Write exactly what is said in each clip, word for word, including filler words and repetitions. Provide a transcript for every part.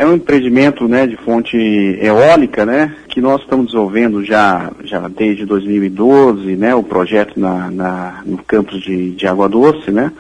é um empreendimento, né, de fonte eólica, né, que nós estamos desenvolvendo já, já desde dois mil e doze, né, o projeto na, na, no campus de, de Água Doce, né,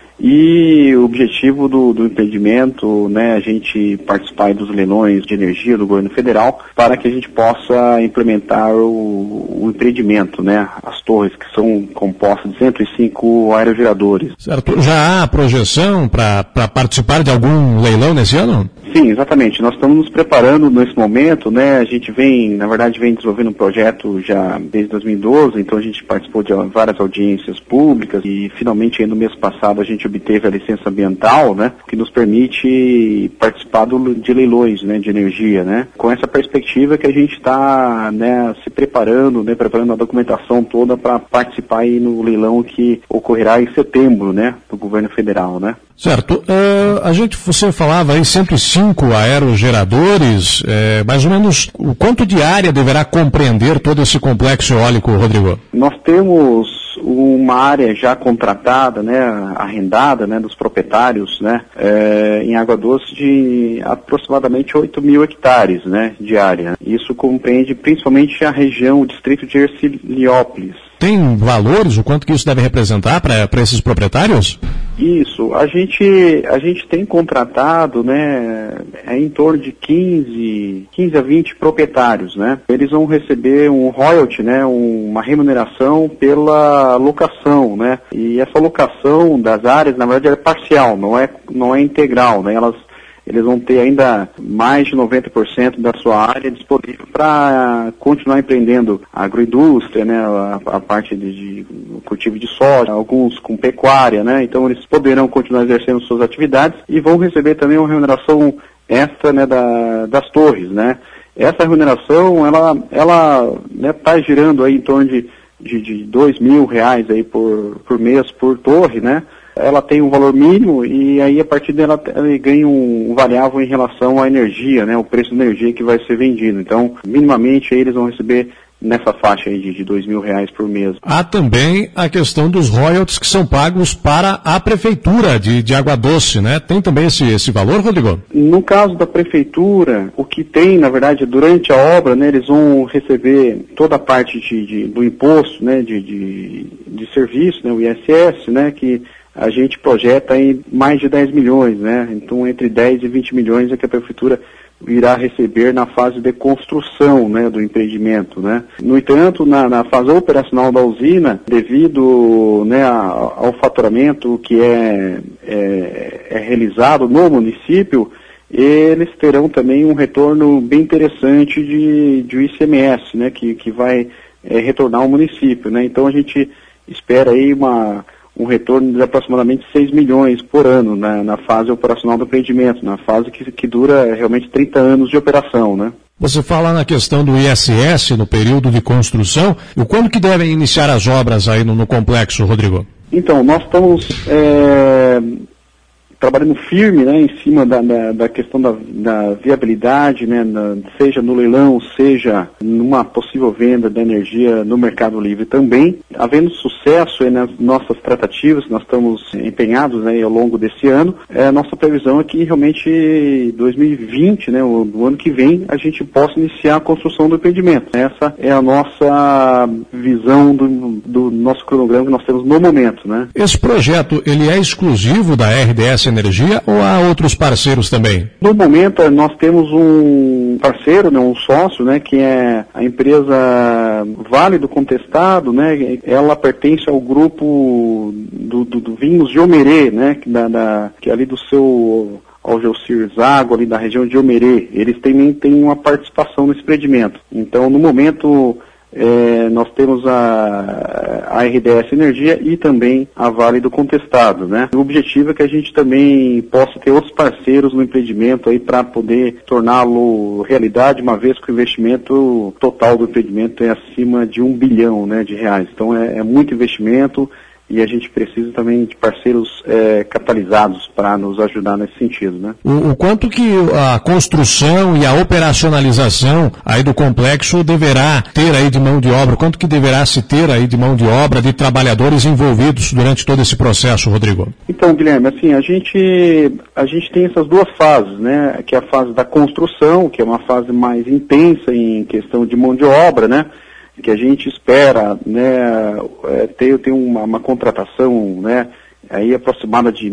e o objetivo do, do empreendimento, né, a gente participar dos leilões de energia do governo federal para que a gente possa implementar o, o empreendimento, né, as torres que são compostas de cento e cinco aerogeradores. Certo. Já há projeção para participar de algum leilão nesse ano? Sim, exatamente. Nós estamos nos preparando nesse momento, né, a gente vem, na verdade, vem desenvolvendo um projeto já desde dois mil e doze, então a gente participou de várias audiências públicas e finalmente aí no mês passado a gente obteve a licença ambiental, né, que nos permite participar do, de leilões, né, de energia, né, com essa perspectiva que a gente está, né, se preparando, né, preparando a documentação toda para participar aí no leilão que ocorrerá em setembro, né, do governo federal, né. Certo. Uh, a gente, você falava em cento e cinco aerogeradores, é, mais ou menos o quanto de área deverá compreender todo esse complexo eólico, Rodrigo? Nós temos uma área já contratada, né, arrendada, né, dos proprietários, né, é, em Água Doce de aproximadamente oito mil hectares, né, de área. Isso compreende principalmente a região, o distrito de Herciliópolis. Tem valores, o quanto que isso deve representar para esses proprietários? Isso, a gente, a gente tem contratado, né, é em torno de quinze, quinze a vinte proprietários, né. Eles vão receber um royalty, né, uma remuneração pela locação, né, e essa locação das áreas, na verdade, é parcial, não é, não é integral, né, elas eles vão ter ainda mais de noventa por cento da sua área disponível para continuar empreendendo a agroindústria, né, a, a parte de, de cultivo de soja, alguns com pecuária, né, então eles poderão continuar exercendo suas atividades e vão receber também uma remuneração extra, né, da, das torres, né. Essa remuneração, ela, ela, né, tá girando aí em torno de, de, de dois mil reais aí por, por mês por torre, né. Ela tem um valor mínimo e aí a partir dela ela ganha um variável em relação à energia, né, o preço da energia que vai ser vendido. Então, minimamente aí eles vão receber nessa faixa aí de, de dois mil reais por mês. Há também a questão dos royalties que são pagos para a prefeitura de, de Água Doce, né? Tem também esse, esse valor, Rodrigo? No caso da prefeitura, o que tem, na verdade, durante a obra, né, eles vão receber toda a parte de, de, do imposto, né, de, de, de serviço, né, o I S S, né, que a gente projeta em mais de dez milhões, né? Então, entre dez e vinte milhões é que a prefeitura irá receber na fase de construção, né, do empreendimento, né? No entanto, na, na fase operacional da usina, devido, né, ao faturamento que é, é, é realizado no município, eles terão também um retorno bem interessante de, de I C M S, né, que, que vai é, retornar ao município, né? Então, a gente espera aí uma... um retorno de aproximadamente seis milhões por ano na, na fase operacional do empreendimento, na fase que, que dura realmente trinta anos de operação, né? Você fala na questão do I S S no período de construção, e quando que devem iniciar as obras aí no, no complexo, Rodrigo? Então, nós estamos é, trabalhando firme, né, em cima da, da, da questão da, da viabilidade, né, na, seja no leilão, seja numa possível venda da energia no Mercado Livre também. Havendo sucesso aí nas nossas tratativas, nós estamos empenhados, né, ao longo desse ano, é, a nossa previsão é que realmente dois mil e vinte, né, o, o ano que vem, a gente possa iniciar a construção do empreendimento. Essa é a nossa visão do, do nosso cronograma que nós temos no momento, né. Esse projeto, ele é exclusivo da R D S Energia ou há outros parceiros também? No momento, nós temos um parceiro, né, um sócio, né, que é a empresa Vale do Contestado, né, ela pertence ao grupo do, do, do Vinhos de Omerê, né, que, da, da, que é ali do seu Algeucir Zago, ali da região de Omerê. Eles também têm uma participação nesse empreendimento. Então, no momento... É, nós temos a, a R D S Energia e também a Vale do Contestado, né? O objetivo é que a gente também possa ter outros parceiros no empreendimento aí para poder torná-lo realidade, uma vez que o investimento total do empreendimento é acima de um bilhão, né, de reais. Então é, é muito investimento, e a gente precisa também de parceiros é, capitalizados para nos ajudar nesse sentido, né? O, o quanto que a construção e a operacionalização aí do complexo deverá ter aí de mão de obra, quanto que deverá se ter aí de mão de obra, de trabalhadores envolvidos durante todo esse processo, Rodrigo? Então, Guilherme, assim, a gente, a gente tem essas duas fases, né? Que é a fase da construção, que é uma fase mais intensa em questão de mão de obra, né? Que a gente espera, né, é, ter, ter uma, uma contratação, né, aí aproximada de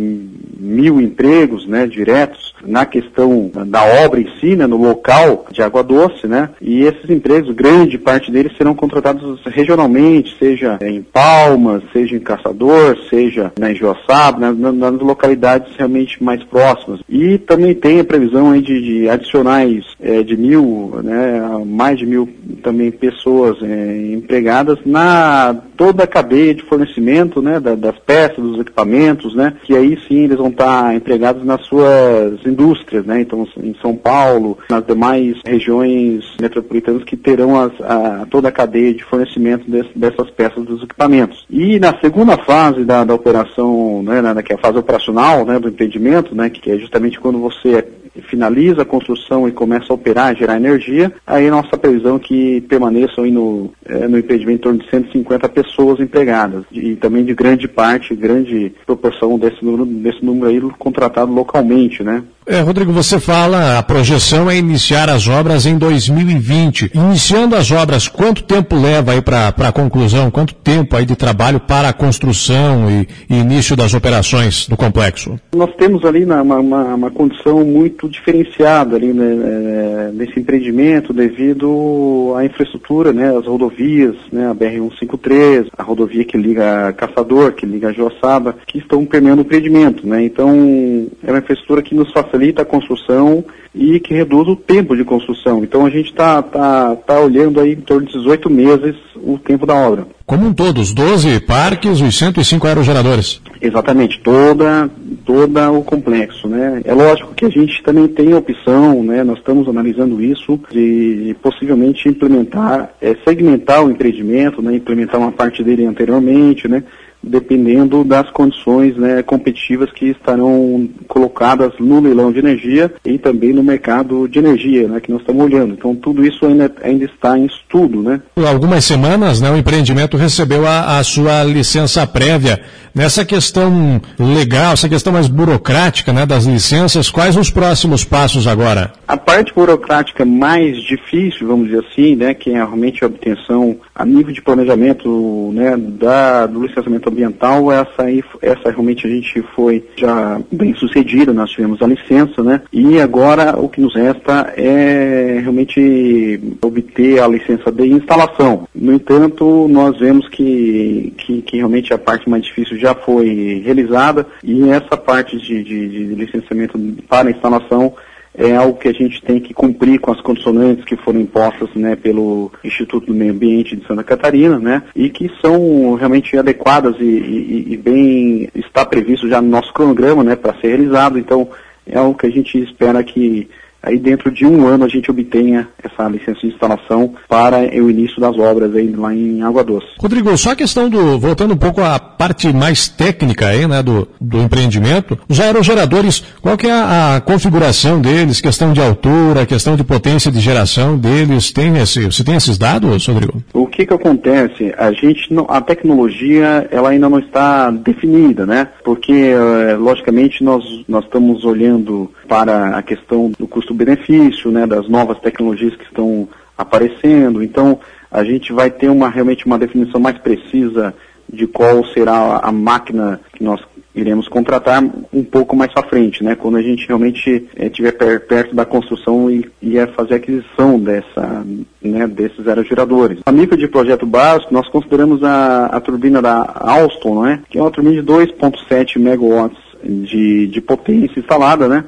mil empregos, né, diretos na questão da obra em si, né, no local de Água Doce, né, e esses empregos, grande parte deles serão contratados regionalmente, seja em Palmas, seja em Caçador, seja na Enjoaçaba, nas, nas localidades realmente mais próximas. E também tem a previsão aí de, de adicionais é, de mil, né, mais de mil também pessoas é, empregadas na toda a cadeia de fornecimento, né, da, das peças, dos equipamentos, né, que aí sim eles vão estar empregados nas suas indústrias, né, então em São Paulo, nas demais regiões metropolitanas que terão as, a, toda a cadeia de fornecimento desse, dessas peças dos equipamentos. E na segunda fase da, da operação, né, na, que é a fase operacional, né, do empreendimento, né, que é justamente quando você finaliza a construção e começa a operar, gerar energia, aí a nossa previsão é que permaneçam aí no, é, no empreendimento em torno de cento e cinquenta pessoas empregadas, e também de grande parte, grande proporção desse número, desse número aí contratado localmente, né? É, Rodrigo, você fala, a projeção é iniciar as obras em dois mil e vinte. Iniciando as obras, quanto tempo leva aí para a conclusão? Quanto tempo aí de trabalho para a construção e, e início das operações do complexo? Nós temos ali uma, uma, uma condição muito diferenciada ali, né, nesse empreendimento devido à infraestrutura, né, as rodovias, né, a B R cento e cinquenta e três, a rodovia que liga Caçador, que liga Joaçaba, que estão permeando o empreendimento, né? Então é uma infraestrutura que nos facilita a construção e que reduz o tempo de construção. Então a gente está tá, tá olhando aí em torno de dezoito meses o tempo da obra. Como um todo, os doze parques, os cento e cinco aerogeradores. Exatamente, toda, toda o complexo, né? É lógico que a gente também tem a opção, né? Nós estamos analisando isso, de possivelmente implementar, é, segmentar o empreendimento, né? Implementar uma parte dele anteriormente, né? Dependendo das condições, né, competitivas que estarão colocadas no leilão de energia e também no mercado de energia, né, que nós estamos olhando. Então tudo isso ainda, ainda está em estudo, né? Por algumas semanas, né, o empreendimento recebeu a, a sua licença prévia. Nessa questão legal, essa questão mais burocrática, né, das licenças, quais os próximos passos agora? A parte burocrática mais difícil, vamos dizer assim, né, que é realmente a obtenção a nível de planejamento, né, da, do licenciamento ambiental, essa aí, essa realmente a gente foi já bem sucedida, nós tivemos a licença, né, e agora o que nos resta é realmente obter a licença de instalação. No entanto, nós vemos que, que, que realmente a parte mais difícil já foi realizada, e essa parte de, de, de licenciamento para a instalação é algo que a gente tem que cumprir com as condicionantes que foram impostas, né, pelo Instituto do Meio Ambiente de Santa Catarina, né, e que são realmente adequadas e, e, e bem, está previsto já no nosso cronograma, né, para ser realizado. Então é algo que a gente espera que aí dentro de um ano a gente obtenha essa licença de instalação para o início das obras aí lá em Água Doce. Rodrigo, só a questão do, voltando um pouco à parte mais técnica aí, né, do, do empreendimento, os aerogeradores, qual que é a, a configuração deles, questão de altura, questão de potência de geração deles, tem esse, você tem esses dados, Rodrigo? O que que acontece? A gente, não, a tecnologia, ela ainda não está definida, né, porque, logicamente, nós, nós estamos olhando para a questão do custo-benefício, né, das novas tecnologias que estão aparecendo. Então, a gente vai ter uma, realmente uma definição mais precisa de qual será a máquina que nós iremos contratar um pouco mais para frente, né, quando a gente realmente estiver é, perto da construção e, e é fazer a aquisição dessa, né, desses aerogeradores. A nível de projeto básico, nós consideramos a, a turbina da Alstom, né, que é uma turbina de dois vírgula sete megawatts de, de potência instalada, né,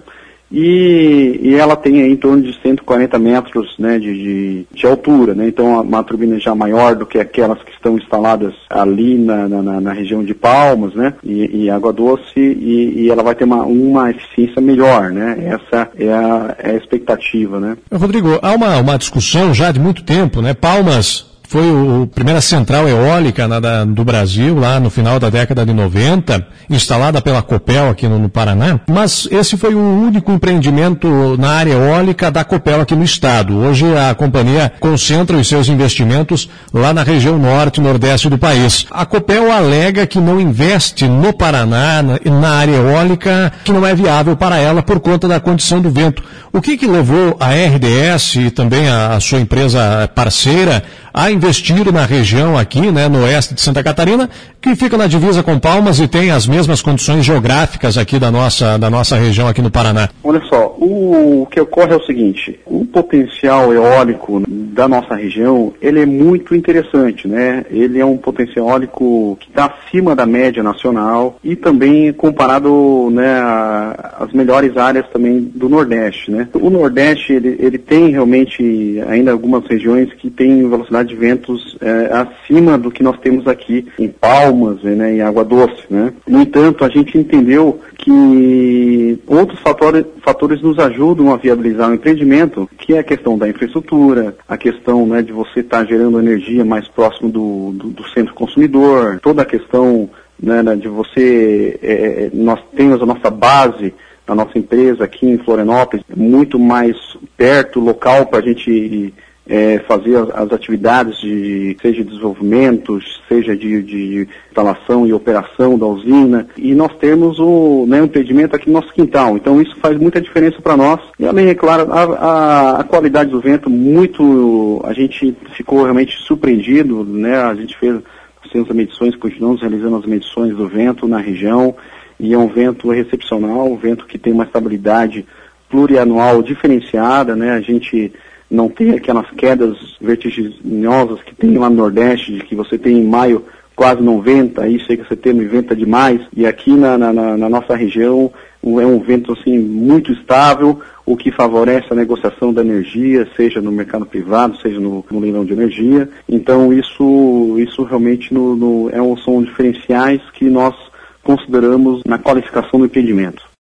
E, e ela tem aí em torno de cento e quarenta metros, né, de, de, de altura, né? Então uma turbina já maior do que aquelas que estão instaladas ali na, na, na região de Palmas, né, e, e Água Doce, e, e ela vai ter uma, uma eficiência melhor, né? Essa é a, é a expectativa, né? Rodrigo, há uma, uma discussão já de muito tempo, né? Palmas foi o, a primeira central eólica na, da, do Brasil, lá no final da década de noventa, instalada pela Copel aqui no, no Paraná, mas esse foi o único empreendimento na área eólica da Copel aqui no estado. Hoje a companhia concentra os seus investimentos lá na região norte e nordeste do país. A Copel alega que não investe no Paraná, na, na área eólica, que não é viável para ela por conta da condição do vento. O que que levou a R D S e também a, a sua empresa parceira a investir na região aqui, né, no oeste de Santa Catarina, que fica na divisa com Palmas e tem as mesmas condições geográficas aqui da nossa, da nossa região aqui no Paraná? Olha só, o, o que ocorre é o seguinte, o potencial eólico da nossa região, ele é muito interessante, né? Ele é um potencial eólico que está acima da média nacional e também comparado, né, às melhores áreas também do Nordeste, né? O Nordeste, ele, ele tem realmente ainda algumas regiões que têm velocidade de ventos é, acima do que nós temos aqui em Palmas, né, em Água Doce, né? No entanto, a gente entendeu que outros fatores, fatores nos ajudam a viabilizar o empreendimento, que é a questão da infraestrutura, a questão, né, de você estar tá gerando energia mais próximo do, do, do centro consumidor, toda a questão, né, de você, é, nós temos a nossa base, a nossa empresa aqui em Florianópolis, muito mais perto, local para a gente É, fazer as, as atividades de, seja de desenvolvimento, seja de, de instalação e operação da usina, e nós temos o, né, um empreendimento aqui no nosso quintal, então isso faz muita diferença para nós. E também, é claro, a, a, a qualidade do vento, muito, a gente ficou realmente surpreendido, né, a gente fez, fizemos as medições, continuamos realizando as medições do vento na região, e é um vento excepcional, um vento que tem uma estabilidade plurianual diferenciada, né, a gente não tem aquelas quedas vertiginosas que tem lá no Nordeste, de que você tem em maio quase noventa, aí chega a setembro e venta demais, e aqui na, na, na nossa região é um vento assim muito estável, o que favorece a negociação da energia, seja no mercado privado, seja no, no leilão de energia. Então isso, isso realmente no, no, é um, são diferenciais que nós consideramos na qualificação do empreendimento.